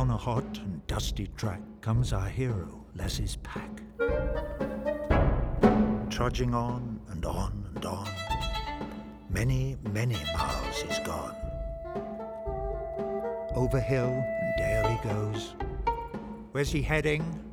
Down a hot and dusty track comes our hero, Lassie's pack. Trudging on and on and on, many, many miles he's gone. Over hill and dale he goes. Where's he heading?